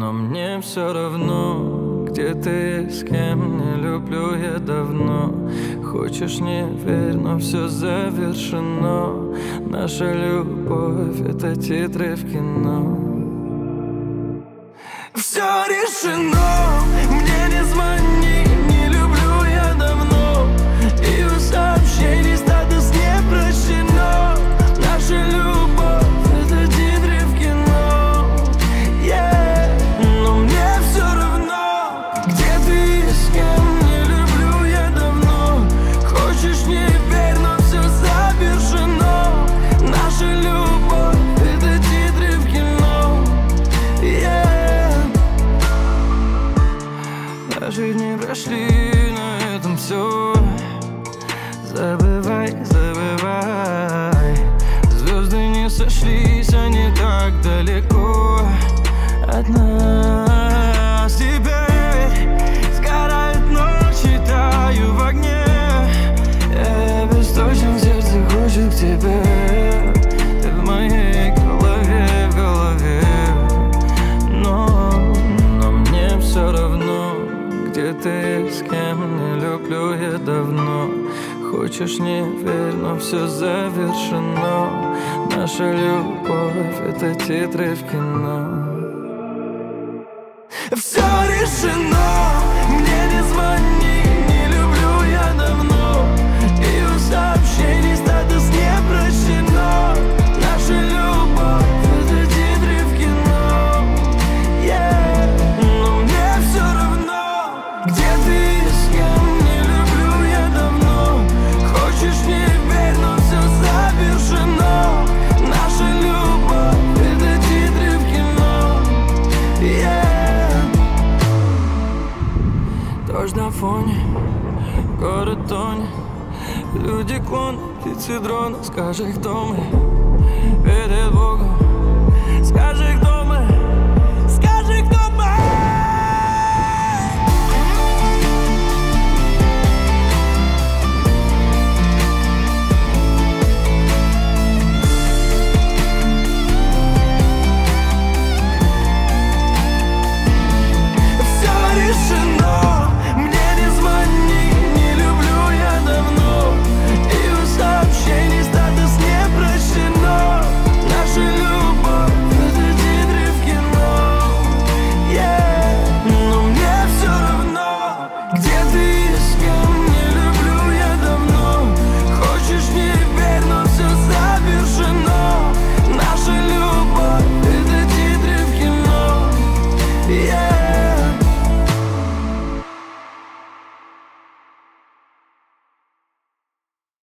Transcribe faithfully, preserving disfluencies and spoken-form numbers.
Но мне все равно, где ты и с кем. Не люблю я давно. Хочешь, не верь, но все завершено. Наша любовь — это титры в кино. Все решено, мне не звони. Не люблю я давно. И у сообщений статус не прощено. Наша любовь — это титры в кино. Yeah. Но мне все равно, где ты и с кем. Не люблю я давно. Хочешь, не верь, но все завершено. Наша любовь — это титры в кино. Yeah. Даже дни прошли, на этом все. Забывай, забывай. Звезды не сошлись, они так далеко от нас. Теперь сгорает ночь, таю в огне. Я бесточен, сердце хочет к тебе. Ты в моей голове, в голове. Но, но мне все равно, где ты и с кем. Не люблю я давно. Хочешь, не верь, но все завершено. Наша любовь — это титры в кино. Все решено, мне не звони. Не люблю я давно. И у сообщений статус не прощено. Наша любовь — это титры в кино. Yeah. Но мне все равно, где ты и с кем. Не люблю я давно. Хочешь, не верь, но все завершено. Наша любовь — это титры в кино. Yeah. Дождь на фоне, город тонет. Люди клоны, птицы дроны. Скажи, кто мы перед Богом. Скажи, кто